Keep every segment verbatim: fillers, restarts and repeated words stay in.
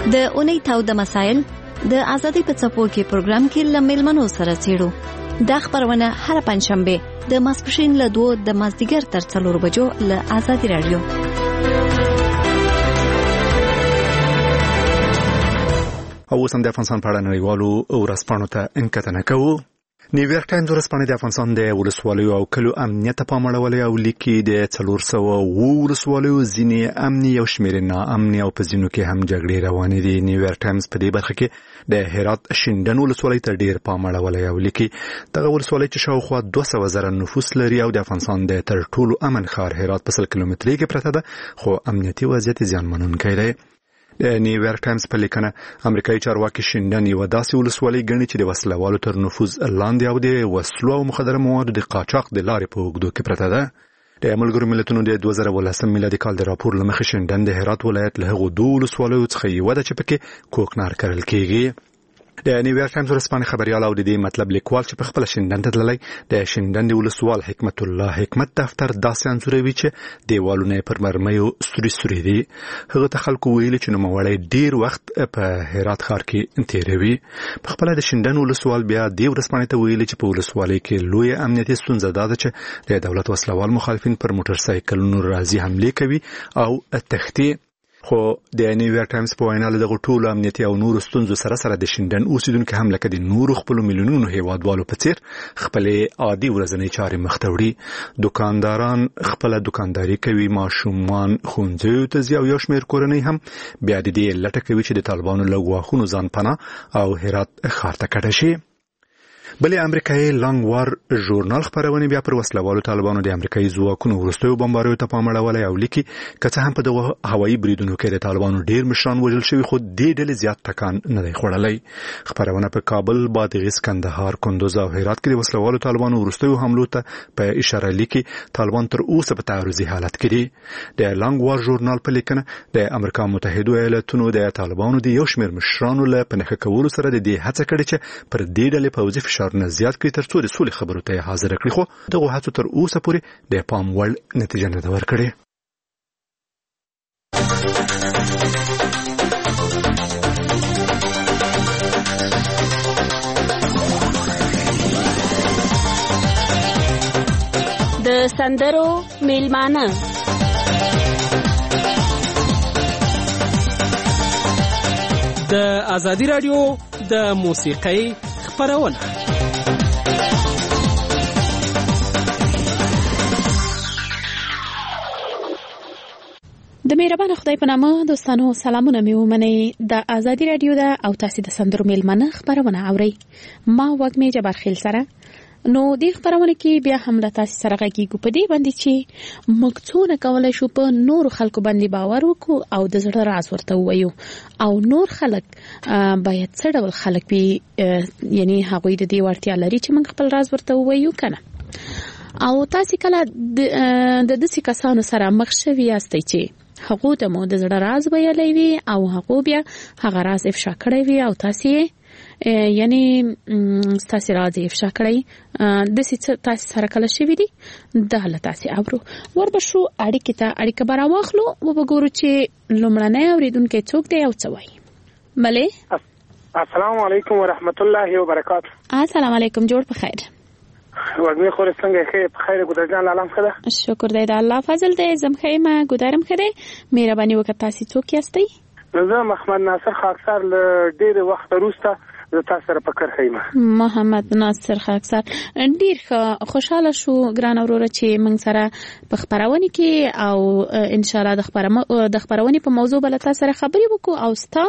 د اونۍ تاوده مسایل د ازادي په څپو کې پروګرام کې لمل منو سره چیرو دا خبرونه هر پنځشنبه د ماسپښین له دوه د مازدیګر تر څلور بجو له ازادي رادیو. او سم د افغانستان په اړه نړیوالو ورځپاڼو ته انکتنه کوو. نیویارک ټایمز ورځپاڼه د افغانستان د ولسوالیو او کلو امنیت ته پام اړولی او لیکي د څلور سوه اووه ولسوالیو ځینې امني او شمېرې ناامني او په ځینو کې هم جګړې روانې دي. نیویارک ټایمز په دې برخه کې د هرات شینډن ولسوالۍ ته ډېر پام اړولی او لیکي دغه ولسوالۍ چې شاوخوا دوه سوه زره نفوس لري او د افغانستان د تر ټولو امن ښار هرات په سل کیلومترۍ کې پرته ده، خو امنیتي وضعیت زیانمنونکی دی. د نیویارک ټایمز په لیکنه امریکایي چارواکي شینډن یوه داسې ولسوالۍ ګڼي چې د وسلوالو تر نفوذ لاندې او د وسلو او مخدره موادو د قاچاق د لارې په اوږدو کې پرته ده. د ملګرو ملتونو د دوه زره ولسم میلادي کال د راپور له مخې شینډن د هرات ولایت له هغو دوو ولسوالیو څخه یوه ده چې پکې کوکنار کرل کېږي. د نیویارک ټایمز ورځپاڼې خبریال او د دې مطلب لیکوال چې په خپله شینډن ته تللی د شینډن د ولسوال حکمت الله حکمت دفتر داسې انځوروي چې دیوالونه یې پر مرمیو سوري سوري دي. هغه ته خلکو ویلي چې نوموړی ډېر وخت په هرات ښار کې تېروي. په خپله د شینډن ولسوال بیا دې ورځپاڼې ته ویلي چې په ولسوالۍ کې لویه امنیتي ستونزه دا ده چې د دولت وسلوال مخالفین پر موټرسایکلونو راځي حملې کوي او تښتي. خو د نیویارک ټایمز په وینا له دغو ټولو امنیتي او نورو ستونزو سره سره د شینډن اوسیدونکي هم لکه د نورو خپلو میلیونونو هیوادوالو په څیر خپلې عادي ورځنۍ چارې مخته وړي. دوکانداران خپله دوکانداري کوي، ماشومان ښوونځیو ته ځي او یو شمېر کورنۍ هم بیا د دې لټه کوي چې د طالبانو له ګواښونو ځان پناه او هرات ښار ته کډه شي. بلې امریکایي لانګ وار ژورنال خپرونې بیا پر وسلوالو طالبانو د امریکایي ځواکونو وروستیو بمباریو ته پام اړولی او لیکي که څه هم په دغو هوایي بریدونو کې د طالبانو ډېر مشران وژل شوي خو دې ډلې زیات ټکان نه دی خوړلی. خپرونه په کابل، بادغیس، کندهار، کندوز او هرات کې د وسلوالو طالبانو وروستیو حملو ته په اشاره لیکي طالبان تر اوسه په تعرضي حالت کې دي. د لانګ وار ژورنال په لیکنه د امریکا متحدو ایالتونو د طالبانو د یو شمېر مشرانو له په نښه کولو سره د دې هڅه کړې چې پر دې ډلې پوځي فشار نه زیات کړي تر څو د سولې خبرو ته حاضر کړي، خو دغه هڅو تر اوسه پورې د پام وړ نتیجه نه ده ورکړې. د سندرو میلمانه د ازادي رادیو د موسیقۍ خبرونه. د مهربان خدای په نامه دوستانو سلامونه مې ومنئ. د ازادي رادیو ده او تاسو د سندرو میلمانه خبرونه اورئ. ما وګمې جبار خیل سره نو دې خبرونه کې بیا هم له تاسو سره غږیږو په دې باندې چې موږ څونه کولای شو په نورو خلکو باندې باور وکړو او د زړه راز ورته ووایو او نور خلک باید څه ډول خلک وي، یعنی هغوی د دې وړتیا لري چې موږ خپل راز ورته ووایو کنه. او تاسو کله د داسې کسانو سره مخ شوي یاستئ چې هغه د مو د زړه راز ویلی وي او هغه بیا هغه راز افشا کړی وي او تاسو یعنی تاسو راز افشا کړی د څه تاسو سره کله شوي دي دا له تاسو اورو وربشو اړیکې ته اړیکه بار واخلو او وګورو چې لومړنی اوریدونکو څوک دی او څه وایي. بله السلام علیکم ورحمت الله وبرکاته. السلام علیکم، جوړ په خیر. وګمې خو څنګه ښه په خیر ګذرګان عالم خدا شکر دی د الله فضل دی. زم خیمه ګذرم خدای مهرباني وکړه. تاسو څوک یاستئ؟ زه محمد ناصر خاکسار له ډېر وخت وروسته زه تاسو سره په کار خیمه. محمد ناصر خاکسار ډېر خوشاله شو ګران وروره چې موږ سره په خبرونه کې او ان شاء الله د خبرونه د خبرونه په موضوع بل تاسو سره خبرې وکړو او ستا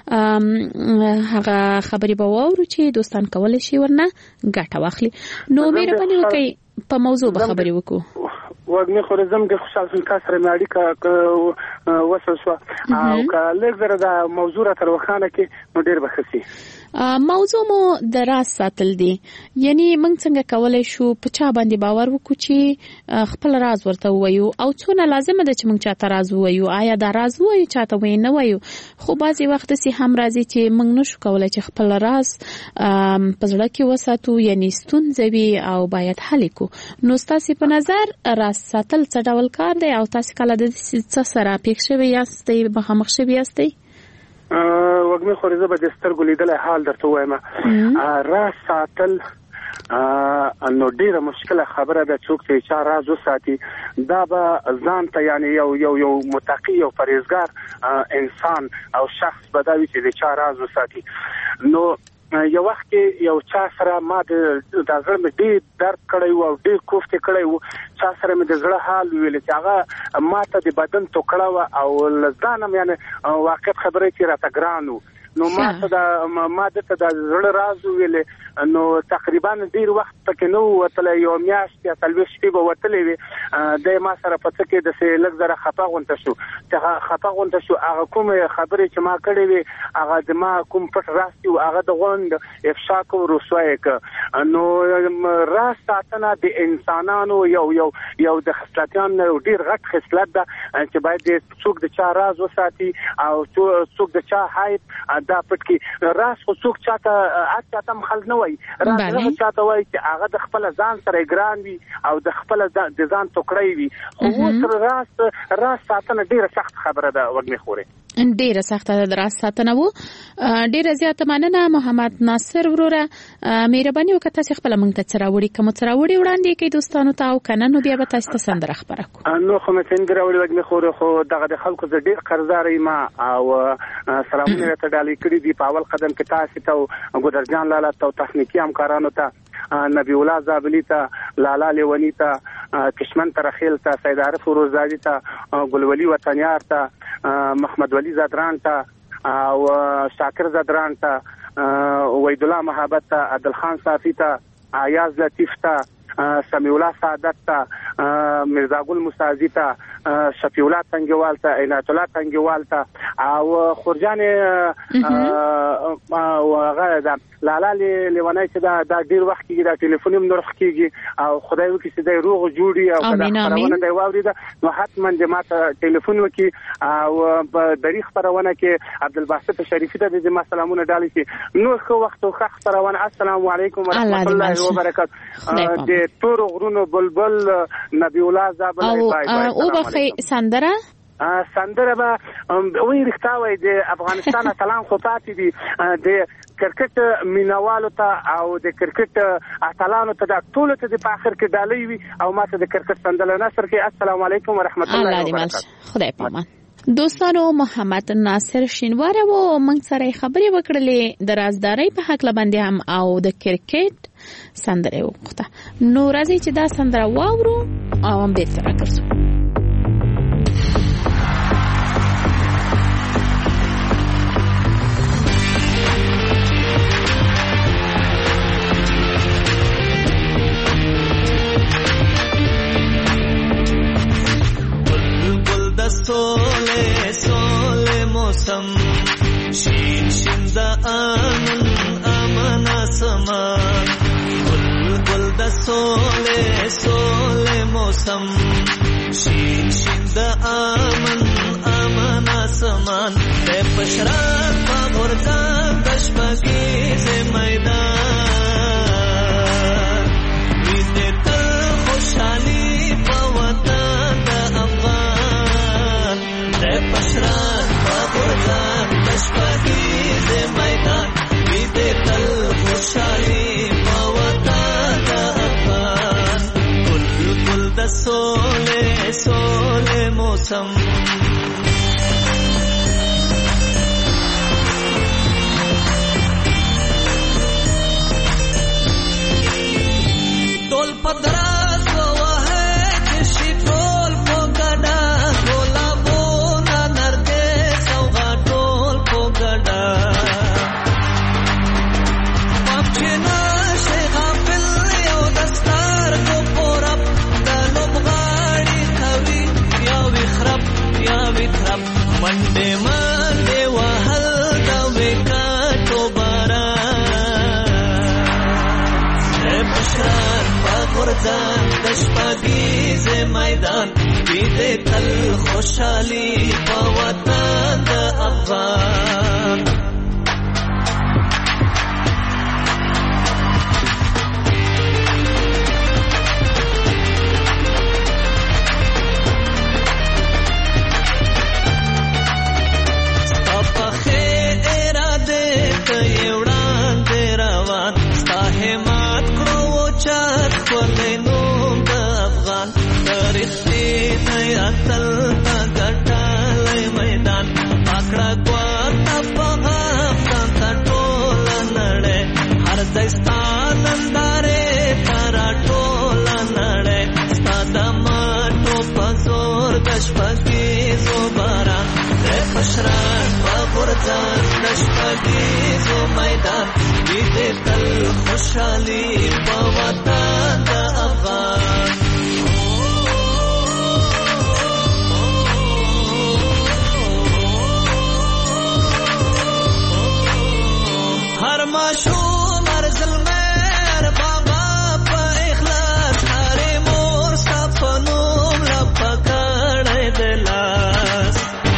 هغه خبرې به وورو چې دوستان کولای شي ورنه ګټه واخلي. نو مهرباني وکړئ په موضوع به خبرې وکړو. وګمې خو زم د خوشاله شم تاسو سره ماړی کا وسو او کله زره د موضوع تر وخانه کې نو ډېر بخسي. موضوع مو د راز ساتل دي، یعنی موږ څنګه کولای شو په چا باندې باور وکړو چې خپل راز ورته وایو او څونه لازمه ده چې موږ چاته راز وایو. آیا دا راز وایو چاته وای نه وایو؟ خو بعضی وخت سي هم راځي چې موږ نشو کولای چې خپل راز په زړه کې وساتو، یعنی ستونزې وي او باید حل کو. نو تاسو په نظر راز ساتل څه ډول کار دی او تاسو کله د څه سره پېښ شوی یاستئ مخامخ شوی یاستئ؟ وګمه خورزه به د سترګو لیدل حال درته وایم. راز ساتل نو ډیره مشکله خبره ده. څوک چې چا راز وساتي دا به ځان ته یعنی یو یو یو متقی او پرهیزګار انسان او شخص به دا وي چې د چا راز وساتي. نو یو وخت کې یو چا سره ما د زړه مې ډېر درد کړی و او ډېر کوفتې کړی و. چا سره مې د زړه حال ویل چې هغه ما ته د بدن ټوکړه وه او له ځانه مې یعنې واقعیت خبرې چې راته ګران و. نو ما ته د ما دته د زړه راز ویلې. نو تقریبا ډیر وخت پکې نو وتل یو میاشت یا څلوېښت شپې به وتلې وي. د ما سره په څه کې د سې لږ زره خفه غونته شو چې خفه غونته شو. هغه کوم خبرې چې ما کړې وي هغه د ما کوم پټ راز دی هغه د غوند افشا کو رسوای ک. نو راز ساتنه د انسانانو یو یو یو د خصلتانو ډیر غټ خصلت ده چې باید څوک د چا راز وساتي او څوک د چا حیب دا پټ کی. راز خو څوک چاته اته مخل نه وای. راز هغه چاته وای چې هغه د خپل ځان سره ګران وي او د خپل د ځان ټوکړی وي. خو سره راز راز ساتنه ډیره سخت خبره ده وګمه خوره. ډیره سخته ده راز ساتنه وو. ډیره زیاته مننه محمد ناصر وروره. مهرباني وکړه تاسو خپل مونږ ته چراوړي کوم چراوړي وړاندې کې دوستانو ته او کنه نو بیا به تاسو ته سندره خبره کوم. نو خو مې څنګه راوړي وګمه خوره. خو دغه د خلکو ز ډیر قرضداري ما او سلامونه ته ډالۍ کړی دي په اول قدم کې تاسو ته ګودرجان لاله ته تخنیکی همکارانو ته نبی الله زابلی ته لالا لیونی ته کشمن ترخیل ته سید عارف روزادی ته ګلولی وطنیار ته محمد ولی زادران ته او شاکر زادران ته وحید الله محبت ته عادل خان صافی ته ایاز لطیف ته سمیع الله سعادت ته مرزا ګل مستعزی ته شفیع الله تنگوال ته عنایت الله تنگوال ته او خورجان او هغه د لالا لیونی چې دا د ډیر وخت کې دا ټلیفون هم نرخ کیږي او خدای وکړي چې د روغ جوړي او دا خبرونه دی واوري نو حتما د ماته ټلیفون وکي او په دری خبرونه کې عبدالباسط شریفی ته د ما سلامونه ډالې شي. نو خو وخت خو خبرونه السلام علیکم ورحمت الله وبرکاته. د تور غرونو بلبل نبی الله زابل بای بای او بخی سندره سندره به وی رښتاوي د افغانستان سلام خو پاتې دي د کرکټ مینوالو ته او د کرکټ اتلانو ته د ټولو ته د اخر کې ډالۍ وي او ماته د کرکټ سندره نصر کې السلام علیکم ورحمت الله وبرکاته. خدای پامان. دوستانو محمد ناصر شینواره و موږ سره خبرې وکړلې د رازدارۍ په حق لبندې هم او د کرکټ سندره وکړه. نو راځي چې دا سندره واورو او هم به تر راګرځو. سوله سوله موسم شین شین دا امن امن اسمان گل گل دا سوله سوله موسم شین شین دا امن امن اسمان ته پشرات په ورځ د شپږې ز میدان وینې تل خوشالي په وطن د افغان پشران پاگردان دشپاگیز میدان بیده تل خوشحالی پاوطان دا افغان گل گل دا سول سول موسم دول پدراز ووه کشی ټول پوگڑا گولا منډه منډه وهل دا وکاتو باران پشران پاگردان دشپاگیز میدان بیده تل خوشحالی پا وطن دا افغان خوشران بغرزان دشپگیزو میدان بیده تل خوشحالی با وطن دا افغان هر ماشوم هر ظلمر بابا پا اخلاص هر مور سپنوم لپکڑ دلاس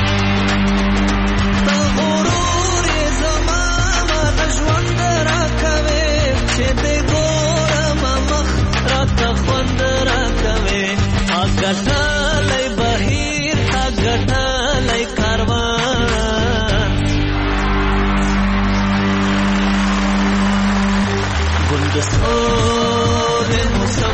تا غرور زمان دجوند را کوي چې دې ګورم مخ را تخوند را کوي اګټلای بهیر اګټلای کاروان گلدستان موسم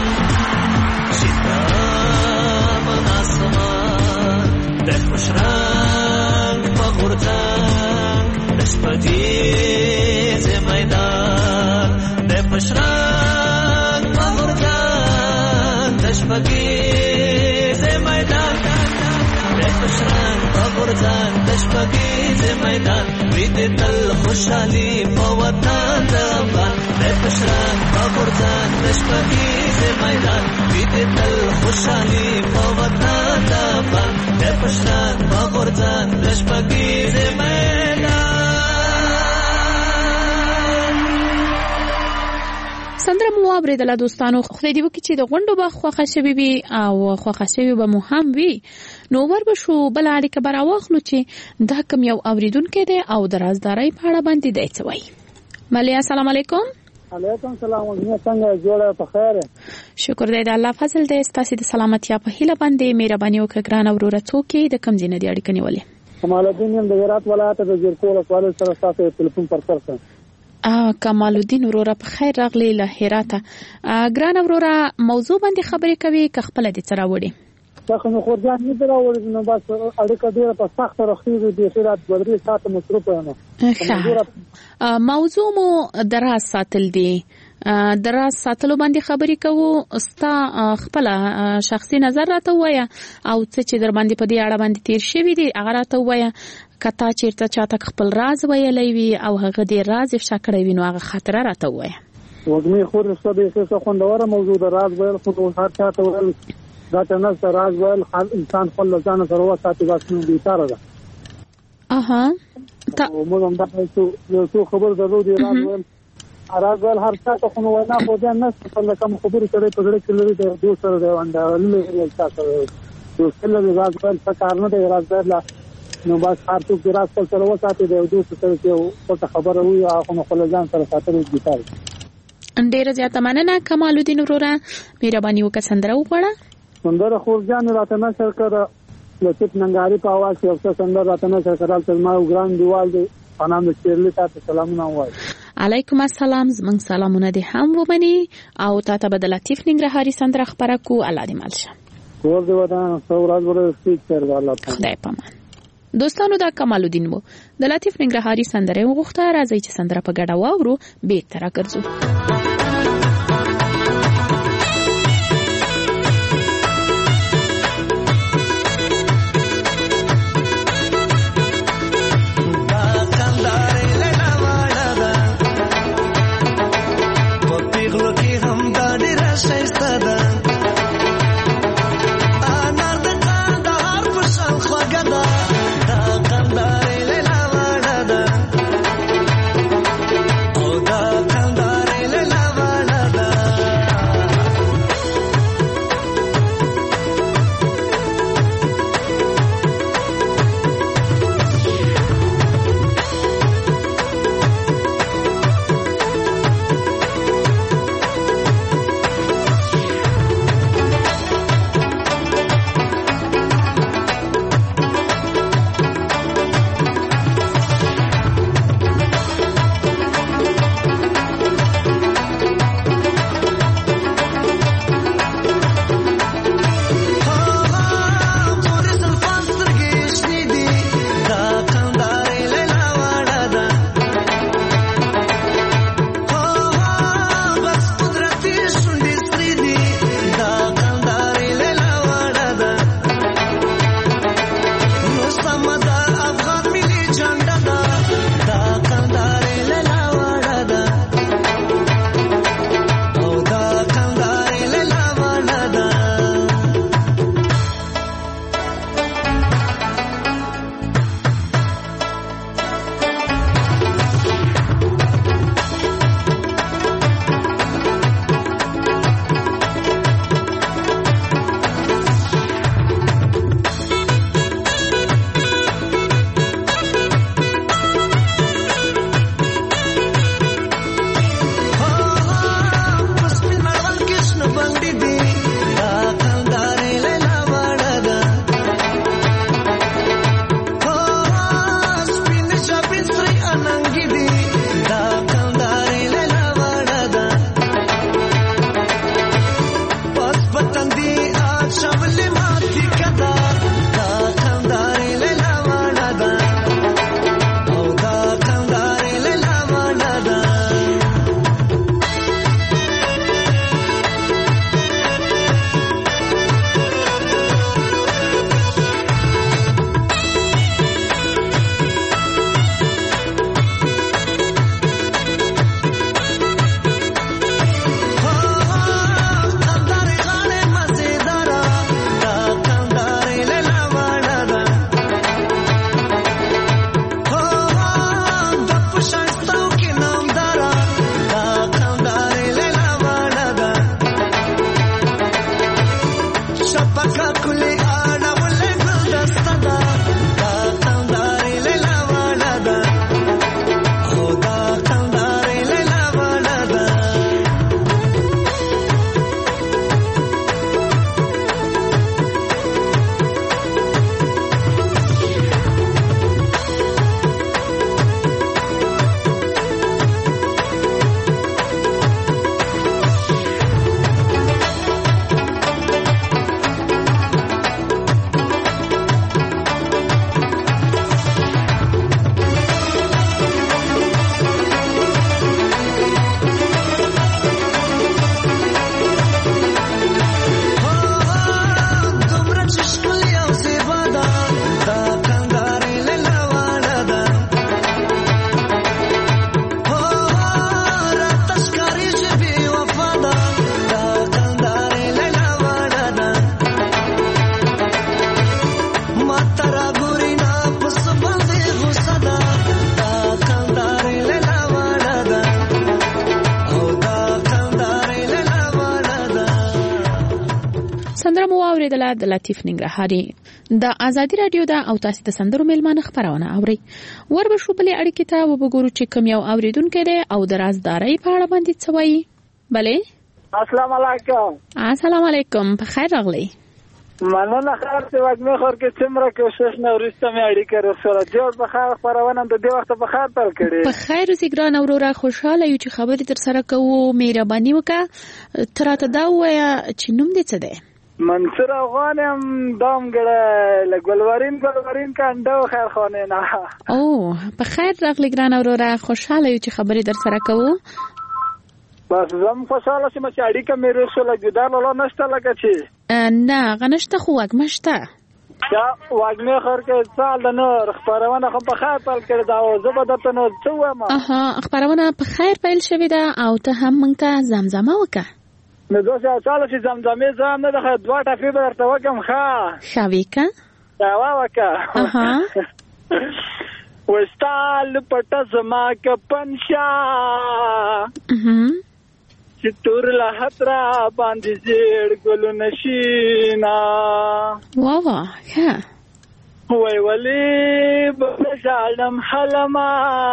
شتاب آسمان ده خوش رنگ بغرزنگ دشپگیز میدان ده خوش رنگ بغرزنگ دشپگیز میدان ده خوش رنگ بغرزنگ دشپگیز میدان بیده تل خوشحالی با وطن دفن ده خوش رنگ بغرزنگ دشپگیز میدان بیده تل خوشحالی با وطن دفن ده خوش رنگ بغرزنگ دشپگیز میدان. سندره مو اوریدله دوستانو، خدای دې وکړي چې د غونډو به خوښه شوي وي او خوښه شوي به مو هم وي. نو ور به شو بله اړیکه به راواخلو چې دا کوم یو اوریدونکی دی او د رازدارۍ په اړه باندې دی څه وایي. ملیا السلام علیکم. علیکم السلام. وزنه څنګه جوړه په خیر؟ شکر دی د الله فضل دی. ستاسو د سلامتیا په هیله باندې مهرباني وکړه ګران وروره. څوک د کوم ځای نه دی اړیکه نیولې؟ کمال الدین یم د هرات ولایت د زیرکول ولسوالۍ سره تاسو ټلیفون پر سر کړم. ا کمال الدین وروره په خیر راغلی له هراته. ګران وروره موضوع باندې خبرې کوي که خپل دې سره وړي؟ څنګه نو خو ځان نه دراوړي نو بس اړیکه ډیره په سخت راخېږي د خیرات بدري ساعت مصروف یم. موضوع مو دراز ساتل دی. دراز ساتلو باندې خبرې کوو. ستا خپل شخصي نظر راته وایه او څه چې در باندې په دې اړه باندې تیر شوی دی هغه راته وایه. کته چیرته چاته خپل راز ویلی وي او هغه دې راز افشا کړی وي نو هغه خاطره راته وایه. وګمې خو رسته دې څه خوندوره موضوع ده. راز ویل خو هر چا ته ویل دا ته نه راز ویل انسان خپل ځان سره وساتي واسنو دي تاره ده. اها تا موږ هم دا یو څه خبر درلو دی راز ویل راز ویل هر چا ته خو نو نه خو ځان نه خپل کوم خبرې کړي په ډېر کې لري د دوه سره دی ونده لري تاسو یو څه لري راز ویل څه کار نه دی. راز ویل نو بس هر څوک چې راز خپل سره وساتي د دوه سره یو څه خبره وي هغه نو خپل ځان سره ساتل دي تاره. ډېر زیاته مننه کمال الدین وروره. مهرباني وکړه سندره وغواړه. سندره خورجان راته نشر کړه لطیف ننګاری په आवाज یو څه سندره راته نشر کړه. سلما او ګران دیوال دی پنام د چیرلی تاسو سلامونه وایي. علیکم السلام. زمنګ سلامونه دي هم ومني او تاسو به د لطیف ننګرهاري سندره خبره کو. الله دې مالشه کور دی ودان سوراد ور سپیچ کړه. الله خدای پامان. دوستانو دا کمال الدین مو د لطیف ننګرهاري سندره وغوښته. راځي چې سندره په ګډه واورو به تر راګرځو. دا اوریدله د لطیف ننګرهاري د ازادي رادیو د او تاسو د سندرو میلمانه خبرونه اوري. وربه شو بلې اړیکې ته وګورو چې کوم یو اوریدونکو دی او د رازدارۍ په اړه باندې څه وایي. بلې السلام علیکم. السلام علیکم، په خیر راغلی. مننه خیر چې وګمه خور کې څومره کوشش نه ورسته مې اړیکه رسوله. جوړ په خیر خبرونه د دې وخت په خیر تل کړي. په خیر سیګران اورورا خوشاله یو چې خبرې تر سره کوو. مهرباني وکړه تراته دا وایا چې نوم دې څه دی؟ منصور افغانم دام ګړه لګولورین ګولورین کاندو خیر خانه نه. او په خیر راغلی ګران اورورا خوشاله یو چې خبرې در سره کوو. بس زم خوشاله شم چې اړیکه مې رسوله ګدار ولا نشته لکه چې نه غنشته خو وګمشته یا وګمه خور کې سال د نور خبرونه خو په خیر تل کړی دا او زبردست نو څه وایم. اها خبرونه په خیر پیل شوې ده او ته هم مونږ ته زمزمه وکړه. نو دوی چاله چې زمزمه زم نه ده دوه ټافي به درته وکم. ښه شاویکا دا وکړه. اها وستال پټ زما ک پنشا اها چې تور له حترا باندې زیړ ګلو نشینا. وا وا ښه وای ولی بشالم حلما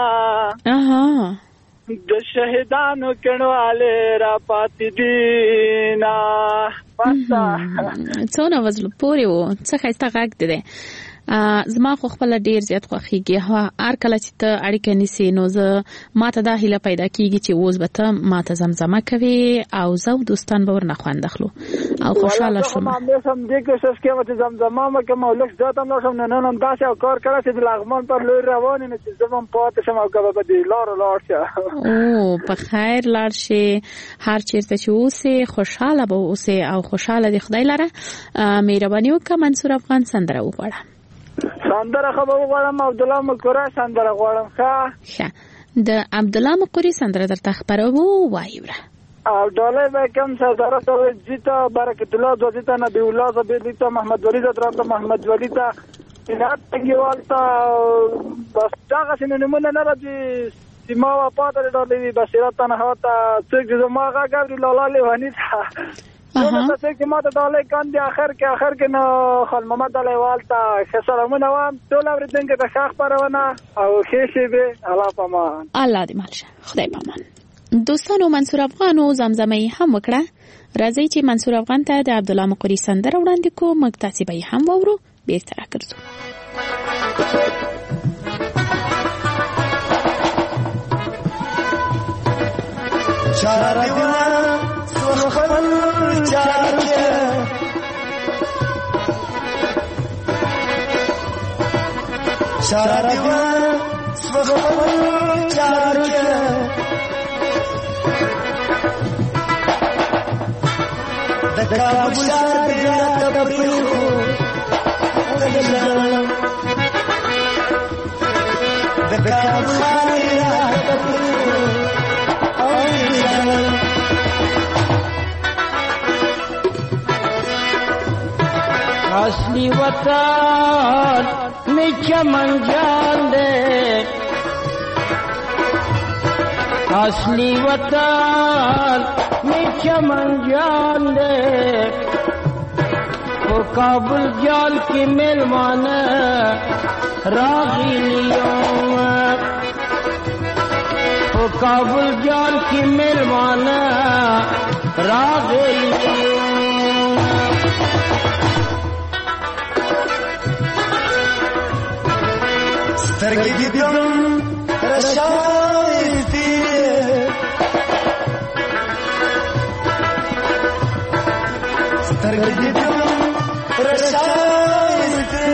اها د شهیدانو کڼواله را پاتې دینا. پاسا څونه وزل پورې و څه خسته غږ دی. زما خو خپل ډیر زیات خوخیږي. ها هر کله چې ته اړیکه نیسی نو زه ماته دا هیله پیدا کیږي چې اوس به ته ماته زمزمه کوي او زو دوستان به ورنه خوند اخلو او خوشاله شم. ما هم سم دې کوشش کوم چې زمزمه مکه مولک ذاتم نو شم نه نن داسې او کار کړه چې د لغمان پر لور روان نه چې زمم پاتې شم او کبه به دی لار لار شه. او په خیر لار شي هر چیرته چې اوسه خوشاله به اوسه او خوشاله دی خدای لره. مهرباني وکړه منصور افغان سندره وغواړه. سندره خو به وغواړم عبد الله مقری سندره غواړم. ښه ښه د عبد الله مقری سندره درته خبرو وایوره. او ډاله به کوم سردار سره جیتا برکت الله دوزیتا نبی الله زبیتا محمد ولی درات محمد ولی تا انات کیوالتا بس هغه څنګه نمونه نه راځي چې ما وا پاتره ډالې بصیرت نه هوتا څنګه زما هغه ګابری لاله لهانی تا نو څه چې ما ته ډالې کان دي اخر کې اخر کې نو خل محمد علی والتا سلامونه وام ټول اوریدونکو ته ښه خبرونه او ښه شي به الله پامان. الله دې مالشه خدای پامان. دوستانو منصور افغان او زمزمه هم وکړه. راځي چې منصور افغان ته د عبد الله مقری سندره وړاندې کو مقتصی به هم وورو بیرته راکړو. چار دیوان سخن چارکه چار دیوان سخن چارکه دکا بشار بیا تبریخو دکا بشار بیا تبریخو اصلی وطن میں چمن جان دے اصلی وطن میں چمن جان دے وہ کابل جان کی مہمان راغیلیوں وہ کابل جان کی مہمان راغیلیوں سترګې دې دم راشاستې سترګې دې دم راشاستې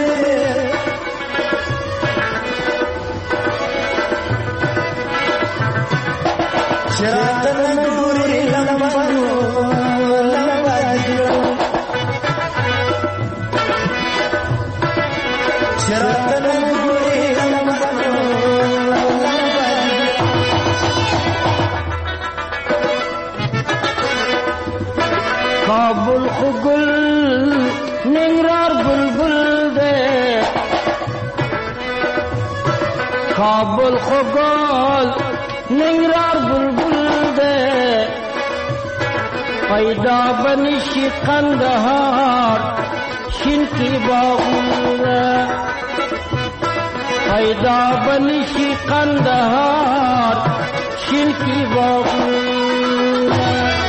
شراتن ګوري لمبانو لمباجو شراتن کابل خگل ننگرار بلبل دے کابل خگل ننگرار بلبل دے پیدا بنشی قندهار شین کی باغونه پیدا بنشی قندهار شین کی باغونه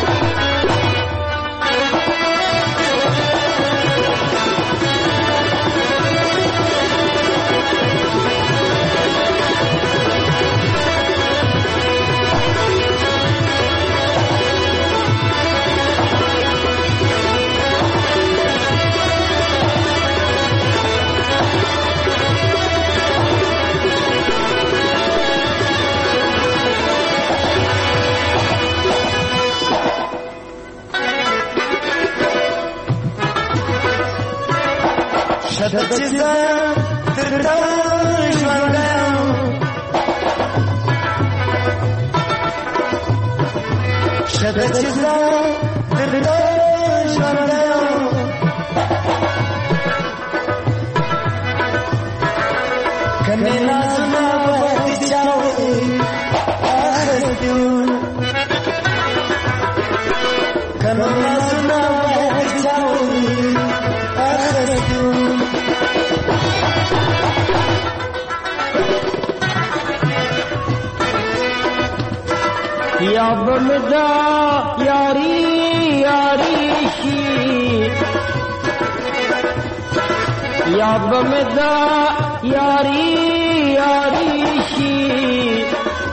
شد چیزا تردار ژوندم شد چیزا تردار ژوندم کنه نازنا وقتی چاوی آخستیو کنه نازنا وقتی چاوی آخستیو یا بمدا یاری یاری شی یا بمدا یاری یاری شی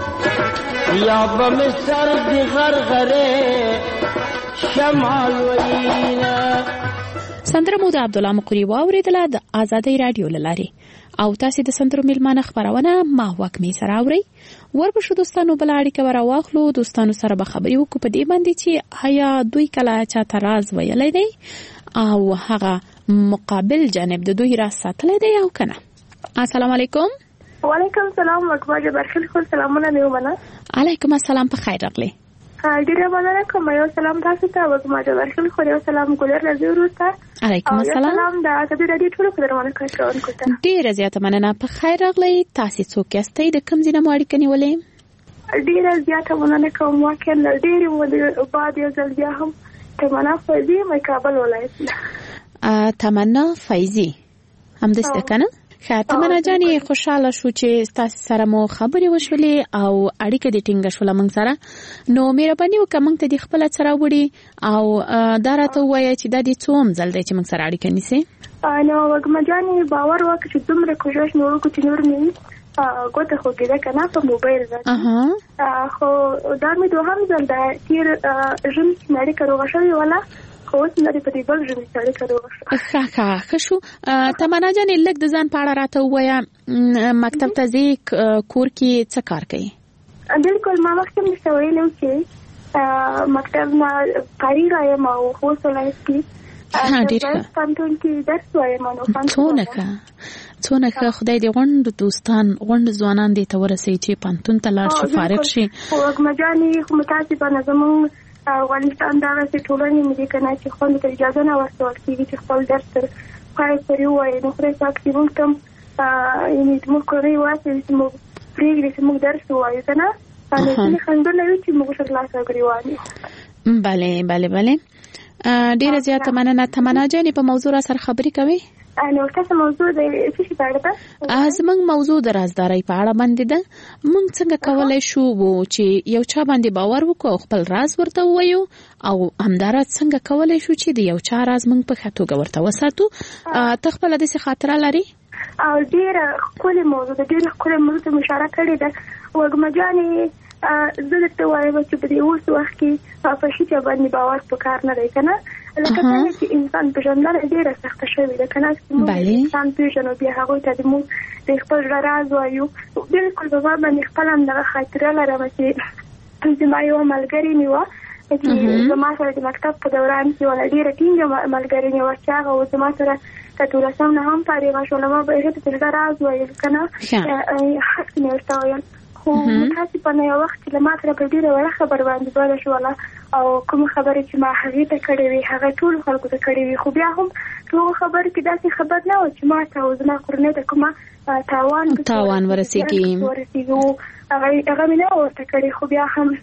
یا بم سرد غرغره شمال وینا. سندره مو د عبدالله مقری واوریدله د آزادۍ رادیو لاري او تاسو د سندرو میلمانه خبرونه ما وکمې سره اوري. وربشو دوستانو بل اړیکه وراواخلو، دوستانو سره به خبرې وکړو په دې باندې چې آیا دوی کله چاته راز ویلی دی او هغه مقابل جانب د دوی راز ساتلی دی او کنه. السلام علیکم. وعلیکم السلام وکما جبرخیل خو سلامونه میومنه. علیکم السلام په خیر راغلی. ډیره مننه کوم. یو سلام تاسو ته وکما جبرخیل خو یو سلام ګلر رضی ورته. علیکم السلام. سلام د آزادۍ رادیو ټول خبرونه کوونکو ته. ډیره زیاته مننه. په خیر راغلی. تاسو څوک یاستئ؟ د کوم ځای نه مو اړیکه نیولې؟ ډیره زیاته مننه کوم. واقعا ډیره مو بعد یو ځل بیا هم تمنا فیضی مې کابل ولایت. تمنا فیضی همدسته کنه؟ ښه تمنا جانې خوشاله شو چې تاسو سره مو خبرې وشولې او اړیکه دې ټینګه شوله موږ سره. نو مهرباني وکړه موږ ته دې خپله څه راوړي او دا راته ووایه چې دا دې څوم ځل دی چې موږ سره اړیکه نیسې. نو وږمه جانې باور وکړه چې دومره کوشش مې وکړو چې نور مې ګوته خوږېده که نه په موبایل باندې، خو دا مې دوهم ځل دی. تېر ژمي چې مې اړیکه روغه شوې وله خو اوس مې په دې بل ژمي چې اړیکه روغه شوه. ښه ښه ښه شو. تمنا جانې لږ د ځان په اړه راته ووایه. مکتب ته ځې، کور کې څه کار کوي؟ بلکل ما مخکې مې څه ویلي وو چې مکتب نه فارغه یم او خوست ولایت کې پوهنتون کې درس وایم. څونه ښه څونه ښه. خدای دې غونډ دوستان غونډ ځوانان دې ته ورسوي چې پوهنتون ته لاړ شي، فارغ شي. وږمه جانې خو متاسفانه زموږ افغانستان دغسې ټولنې مې دي که نه چې خوندو ته اجازه نه ورکول کېږي چې خپل درس تر پای پورې ووایي. نو خدای پاک چې موږ ته هم یعنې زموږ کورنۍ واچوي چې موږ پرېږدي چې موږ درس ووایو که نه. ځینې خنډونه وي چې موږ ورلاسه ګرېوان یو. بله بله بله. ډېره زیاته مننه. تمنا جانې په موضوع را سره خبرې کوئ؟ نو تاسو موضوع د څه شي په اړه ده؟ زموږ موضوع د رازدارۍ په اړه باندې ده. موږ څنګه کولی شو چې یو چا باندې باور وکړو او خپل راز ورته ووایو او همداراز څنګه کولی شو چې د یو چا راز موږ په ښه توګه ورته وساتو. ته خپله داسې خاطره لرې؟ او ډېره ښکلې موضوع ده، ډېره ښکلې موضوع ته مو اشاره کړې ده. وږمه جانې زه درته وایم چې په دې اوس وخت کې په هیچا باندې باور پکار نه دی که نه. لکه څنګه چې انسان پېژندنه ډېره سخته شوې ده که نه، چې موږ انسان پېژنو بیا هغوی ته موږ د خپل زړه راز وایو. بلکل په ما باندې خپله همدغه خاطره لرم چې زما یوه ملګرې مې وه چې زما سره د مکتب په دوران کې وله ډېره ټینګه ملګرې مې وه چې هغه زما سره که دولسم نه هم فارغه شوله ما به هغې ته د زړه راز ویل که نه، هسې مې ورته ویل. خو متاسفانه یو وخت چې له ما سره په ډېره وړه خبر باندې بله شوله او کومه خبرې چې ما هغې ته کړې وې هغه ټولو خلکو ته کړې وې، خو بیا هم ټولو خبرو کې داسې خبر نه و چې ما ته او زما کورنۍ ته کومه تاوان تاوان ورسېږي ورسېږي هغه مې نه ورته کړې. خو بیا هم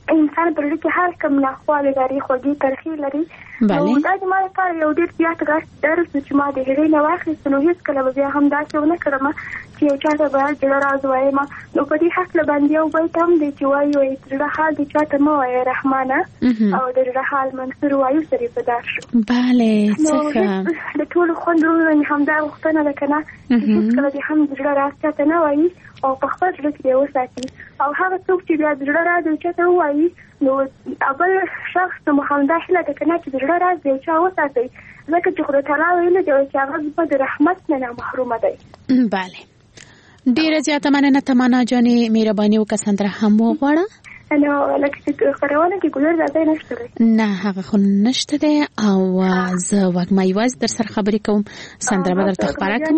انسان پر لکه هر کوم ناخواله لري خوږی ترخی لري نو دا د ما لپاره یو ډېر زیات غټ درس چې ما د هغې نه واخیست نو هېڅکله به بیا هم داسې ونه کړم چې یو چا ته به زړه راز وایم نو په دې هکله باندې یو بیت هم دی چې وایي وایي زړه حال د چا ته مه وایه رحمانه او د زړه حال منصور وایو سره په دار شو بله څه د ټولو خوندونو مې همدا غوښتنه ده که نه چې هېڅکله دې هم زړه راز چا ته نه وایي او په خپل زړه کې یې وساتي او هغه څوک چې بیا د زړه راز یو چا ته ووایي نو بل شخص نو همدا هیله ده که نه چې د زړه راز یو چا وساتئ ځکه چې خدای تعالی ویلي دی چې هغه زما د رحمت نه محرومه دی. بله ډیره زیاته مننه تمنا جانې مهرباني وکړه سندره هم وغواړه. نو لکه چې خبرونه کې ګلر راځي نشته دی نه هغه خو نشته دی او زه وګمای واز در سره خبرې کوم سندره به درته خبره کوم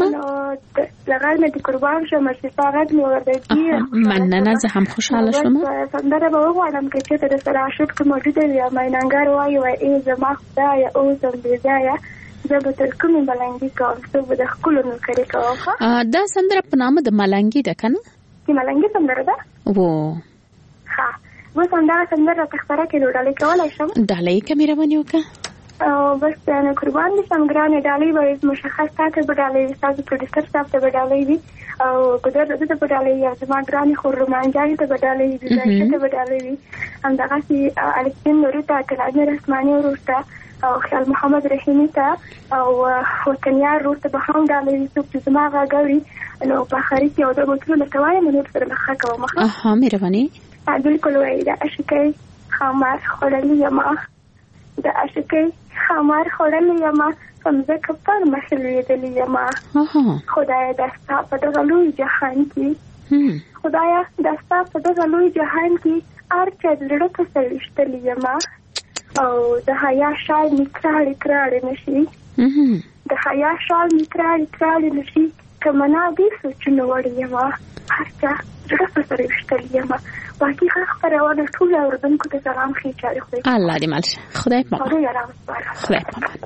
لغړ مې د قربان شم چې فقط مې ورته مننه زه هم خوشاله شوم سندره به وغواړم چې ته د سره عاشق کې موجوده وي ما ننګار وایي وای ای زما خدای او زم بيځایا زه به تر کومې ملنګي کوم څه به د خپل نو کړی کوم دا سندره په نامه د ملنګي ده کنه چې ملنګي سندره ده وو ها و سندره سندره تخبره کې ډالۍ کولای شم ډالۍ کې مهرباني وکړه او بس نه قربان دي څنګه ډالۍ وایي مشخص تاته به ډالۍ تاسو پروډوسر صاحب ته به ډالۍ وي او قدرت ته به ډالۍ یا زما ګرانې خورمان جان ته به ډالۍ وي زه ته به ډالۍ وي همدغه سي الکتین نوري ته کلامي رسماني ورسته او خیال محمد رحیمی ته او وطنیار ورته به هم ډالۍ وي څوک چې زما غاګوي نو په اخري کې یو د بوتلو لکه وایم نو سره مخه کوم ها مهرباني بالکل وایي د عاشقۍ خمار خوړلې یمه د عاشقۍ خمار خوړلې یمه په مځکه پر مخې لوېدلې یمه خدایه دا ستا په دغه لوی جهان کې خدایه دا ستا په دغه لوی جهان کې هر چا د زړه ته سرویشتلې یمه او د حیا شال مې کراړې کراړې نشي د حیا شال مې کراړې کراړې نشي که منا دې سوچونه وړې یمه هر چا زړه په سرویشتلې یمه باقي خبرونه ټول اوردونکو ته سلام خېچاري خو الله دې مالشه خدای پاک خدای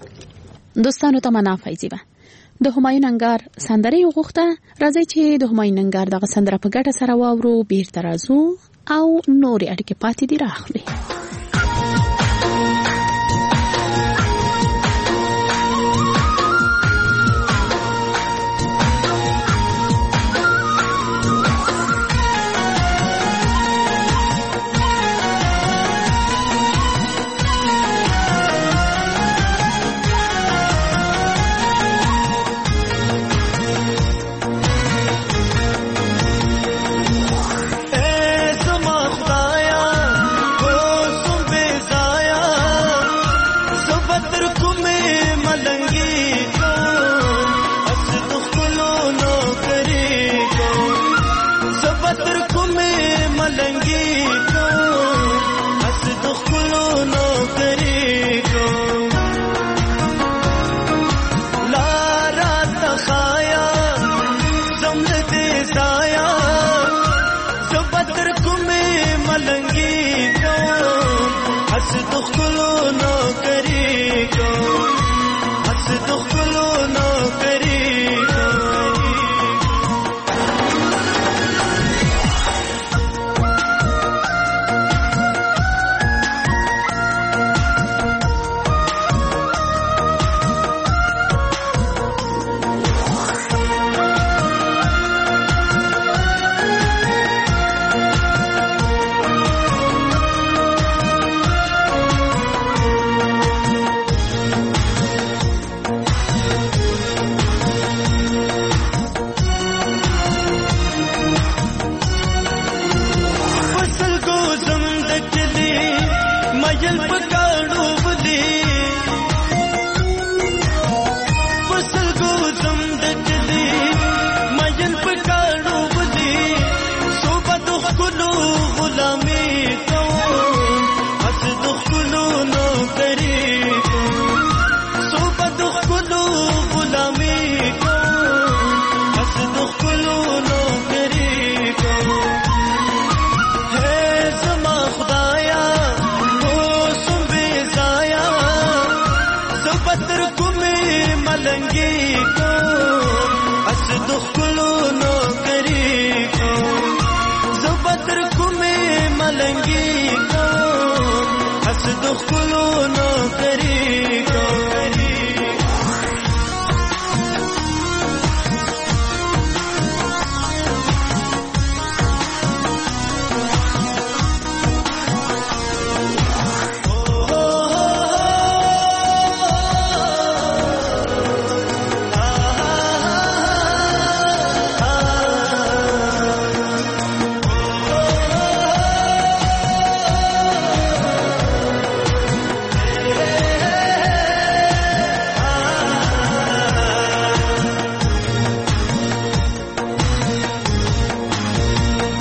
پاک دوستانو ته منا فایزیبه د همایون انګار سندره یو غوښته راځي چې د همایون انګار دغه سندره په ګټه سره واورو بیرته راځو او نورې اړیکې پاتې دي راخلي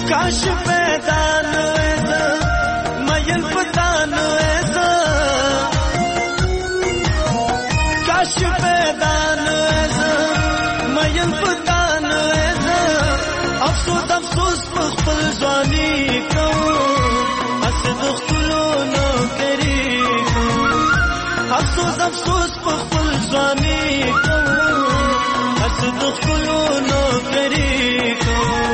काश पैदा न ऐसा मयल पता न ऐसा काश पैदा न ऐसा मयल पता न ऐसा अफसोस अफसोस पख्पल ज़वानी को असद खुलो न करी को अफसोस अफसोस पख्पल ज़वानी को असद खुलो न करी को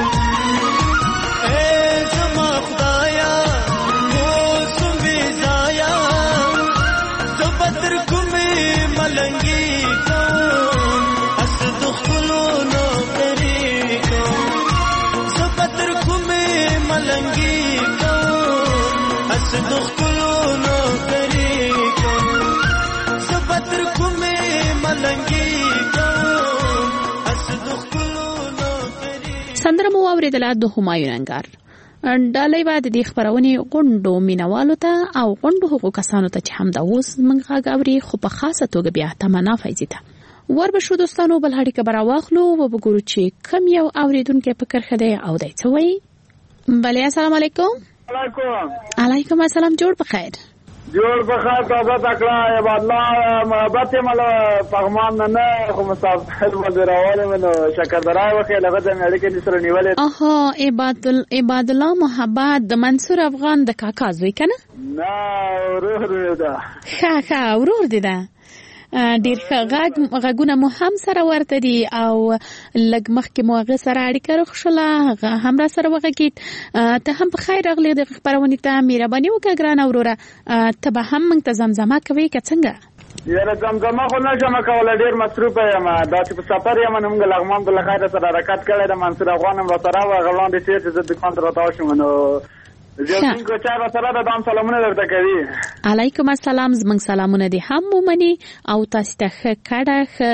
سندره مو اوریدله د همایون انګار. ډالۍ به د دې خبرونې غونډو مینوالو ته او غونډو هغو کسانو ته چې همدا اوس موږ غږ اوري خو په خاصه توګه بیا تمنا فیضي ته ور به شو دوستانو بل هډیکه به راواخلو و وګورو چې کم یو اوریدونکی په کرښه دی او دی څه وایي. بله السلام علیکم. علیکم علیکم السلام. جوړ په خیر. جوړ په خیر. تازه تکړه عباد الله محبت مل پغمان نه خو مسافر مدیر اواله منو شکر درای وخه لغه د اړیکې سره نیولې. اها عباد عباد الله محبت د منصور افغان د کاکا زوی کنه؟ نه ورور ده. ښه ښه ورور دی ده. ډیر غږ غږونه مو هم سره ورته دي او لږ مخکې مو هغه سره اړیکه راخښله هغه هم را سره وغږېد. ته هم په خیر راغلې د خپرونې ته مهرباني وکړه ګرانه وروره. ته به هم موږ ته زمزمه کوې که څنګه؟ یاره زمزمه خو نشم کولی ډېر مصروفه یم دا چې په سفر یم نو موږ لغمان بالخیره سره حرکت کړی د منصور افغان هم راسره و هغه وړاندې تېر چې زه دکان ته راتاو شوم نو زیاتینکو چا راسره د دام سلامونه درته کوي. علیکم السلام. زموږ سلامونه دې هم ومني او تاسو ته ښه کډه ښه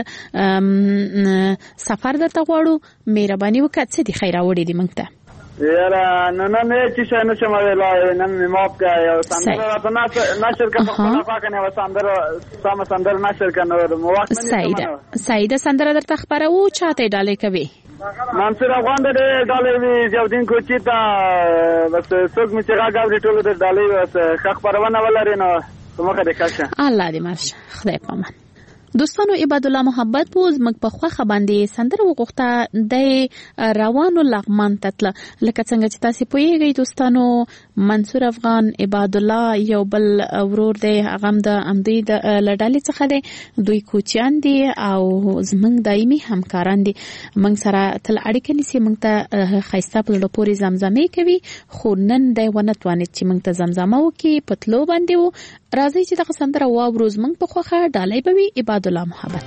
سفر درته غواړو. مهرباني وکړه څه دې خیر راوړي دي موږ ته؟ یاره نن نه چې شي نه شم ویلای نن مې ماف کا یو سندره راته نشر کا په خپل پاکنه و سندره سم سندره نشر کا نو مو وخت نه سعیده سعیده سندره درته خبرو چاته ډالې کوي منصور افغان دې ډالې وی جوړین کو چې تا بس څوک می چې راغلی ټول دې ډالې بس خبرونه ولري نو کومه دې کاشه الله دې مرشه خدای پامان. دوستانو عباد الله محبت پوز مګ په خوخه باندې سندره وغوښته د روانو لغمان تتله لکه څنګه چې تاسو پوهیږئ دوستانو منصور افغان عباد الله یو بل ورور دی هغه د امدی د لړالې څخه دی دوی کوچیان دي او زمنګ دایمي همکاران دي موږ سره تل اړیکه نیسي موږ ته خیسته په لړ پوري زمزمه کوي خو نن دی ونه توانید چې موږ ته زمزمه وکي پتلو باندې و راځي چې دغه سندره واورو زمنګ په خوخه ډالۍ بوي عباد الله محبت.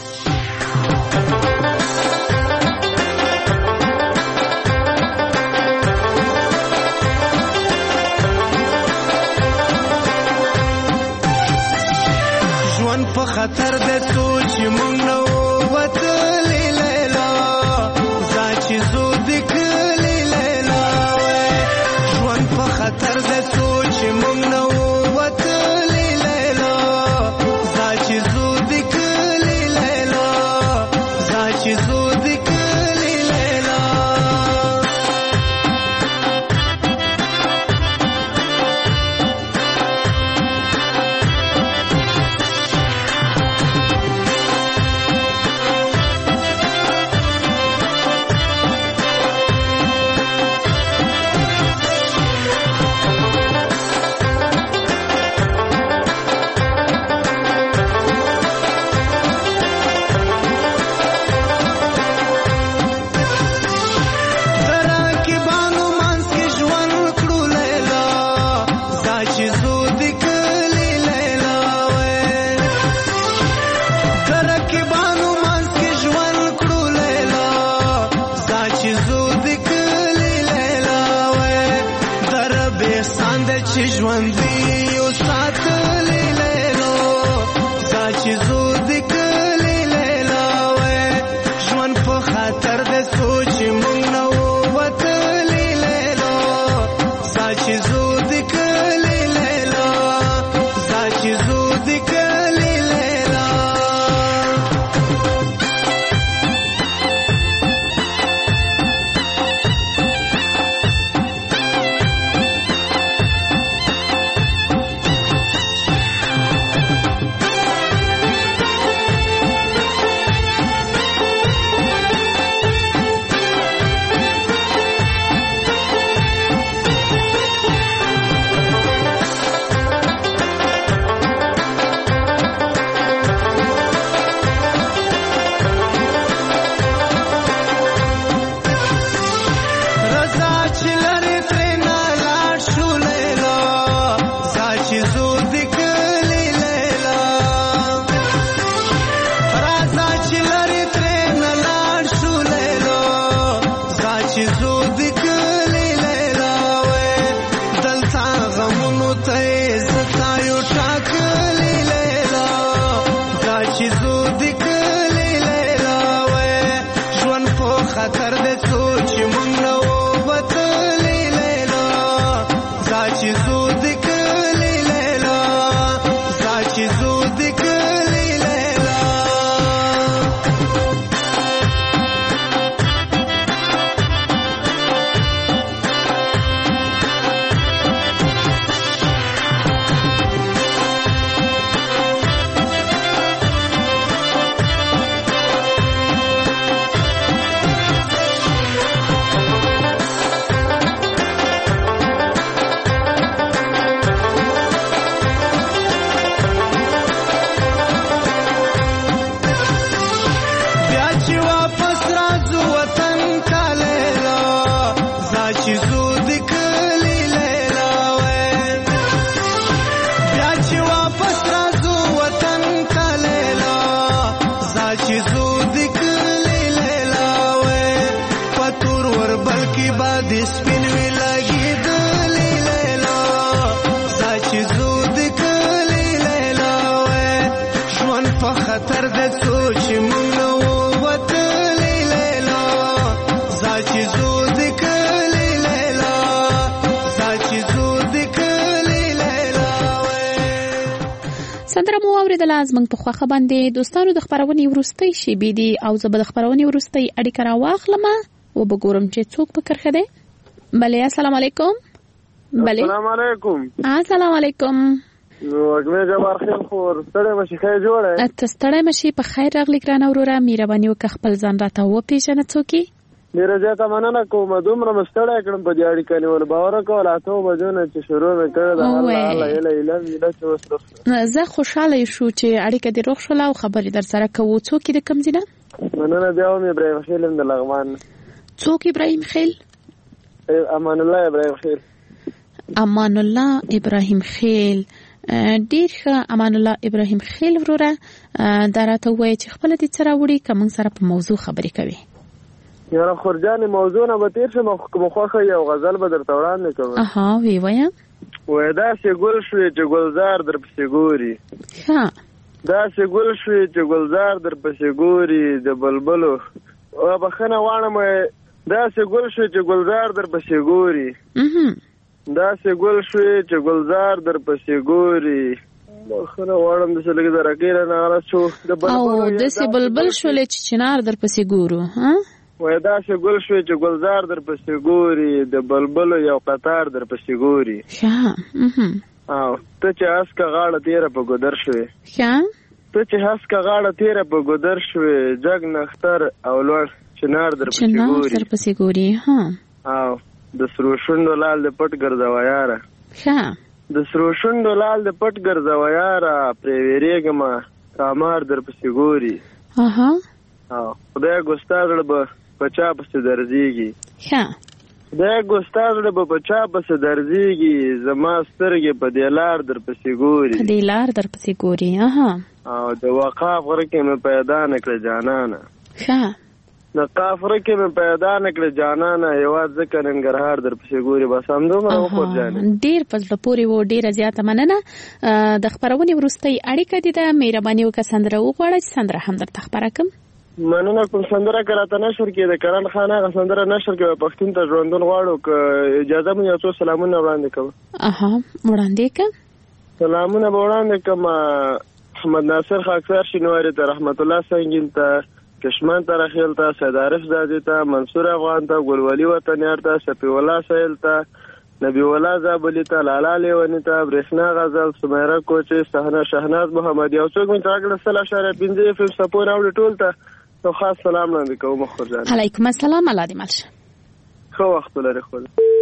ژوند په خطر ده سوچ مونږ نو وتلې لیلا ځکه زو دکلې لیلا ژوند په خطر ده سوچ مونږ نو چې زو د کلی لیلا وې بیا چې واپس راځو وطن ته لیلا زا چې زو د کلی لیلا وې پتور ور بلکی باد سپین وی لګي د لیلا زا چې زو د کلی لیلا وې ژوند په خطر د سوچ مونږ نو وته لیلا زا چې زو د کلی لیلا زا چې زو د کلی لیلا وې سندره مو اوریدله زموږ په خوښه باندې دوستانو د خبرونې وروستۍ شیبې دي او زه به د خبرونې وروستۍ اړیکه راواخلم او به ګورم چې څوک په کرښه دی. بله السلام علیکم. بله السلام علیکم. السلام علیکم. وګمه جبار خیر خور ستړی مشي خیر جوړه ته ستړی مشي په خیر راغلی ګرانه وروره مهرباني وکړه خپل ځان راته وپېژنه څوک یې. ډېره زیاته مننه کوم دومره مې ستړی کړم په دې اړیکه نیول باور وکړه اته بجو نه چې شروع مې کړې ده الله الله ایله ایله ایله چې اوس روغ زه خوشحاله شو چې اړیکه دې روغ شوله او خبرې در سره کوو. څوک یې د کوم ځای نه؟ مننه بیا هم ابراهیم خیل یم د لغمان. څوک ابراهیم خیل؟ امان الله ابراهیم خیل. امان الله ابراهیم خیل ډیر ښه. امان الله ابراهیم خیل وروره دا راته ووایه چې خپله دې څه راوړي که موږ سره په موضوع خبرې کوي. یاره خورجانې موضوع نه به تېر شم کومه خوښه یو غزل به درته وړاندې کوم. اها ویې وایه. وایه داسې ګل شوې چې ګلزار در پسې ګوري ښه داسې ګل شوې چې ګلزار در پسې ګوري د بلبلو بخښنه غواړم داسې ګل شوې چې ګلزار در پسې ګوري داسې ګل شوې چې ګلزار در پسې ګوري بخښنه غواړم داسې لږ د رګۍ رانه غرض شو او داسې بلبل شولې چې چنار در پسې ګورو ها وایه داسې ګل شوې چې ګلزار در پسې ګوري د بلبلو یو قطار در پسې ګوري ښه او ته چې هسکه غاړه تېره په ګودر شوې ښه ته چې هسکه غاړه تېره په ګودر شوې جګ نختر او لوړ چنار در پسې ګوري چنار در پسې ګوري ها او د سرو شونډو لال د پټ ګرځوه یاره ښه د سرو شونډو لال د پټ ګرځوه یاره پرې وېرېږمه رامار در پسې ګوري اها او خدای ګستا زړه به په چا پسې درځېږي ښه خدای ګستا زړه به په چا پسې درځېږي زما سترګې په دې لار در پسې ګوري په دې لار در پسې ګوري اها او د وقاف غره کې مې پیدا نه کړه جانانه ښه د قاف غره کې مې پیدا نه کړه جانانه هېواد ځکه ننګرهار در پسې ګوري بس همدومره وخورجانې ډېر په زړه پورې و ډېره زیاته مننه. د خپرونې وروستۍ اړیکه دې ده مهرباني وکړه سندره وغواړه چې سندره هم درته خپره کړم. مننه کوم سندره که راته نشر کې د کرن خان هغه سندره نشر کې پښتون ته ژوندون غواړو که اجازه مې یو څو سلامونه وړاندې کوم. اها وړاندې کړه. سلامونه به وړاندې کوم احمد ناصر خاکسار شینواري ته رحمت الله سنگین ته کشمن ته رخیل ته سید عارف زادي ته منصور افغان ته ګلولي وطنیار ته شفیع الله سهیل ته نبی الله زابلی ته لالا لیونی ته برېښنا غزل سمیره کوچي صحنه شهناز محمد یو څوک مې تراګل سل اشاره پنځه اف ام سپور اوړي ټول ته نو خاص سلام وړاندې کوم خورجان. علیکم السلام الله دې ملشه. خو وخت لري خو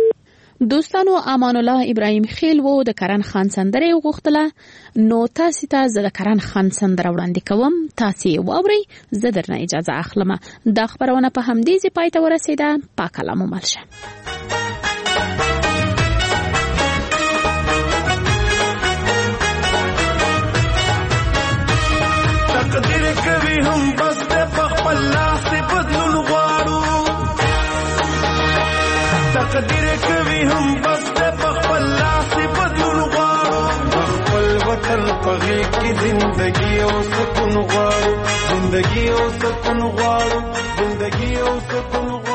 دوستانو امان الله ابراهیم خیل وو د کرن خان سندره وغوښتله نو تاسو ته زه د کرن خان سندره وړاندې کوم تاسو واورئ زه درنه اجازه اخلم. دا خبرونه په همدې ځای پای ته ورسیده. پاک الله مو ملشه. تقدیر کوي هم بس په خپل لاس بدلون غواړو تقدیر کوي هم بس په خپل لاس بدلون غواړو خپل وطن په غېږ کې زندګي او سکون غواړو زندګي او سکون غواړو زندګي او سکون غواړو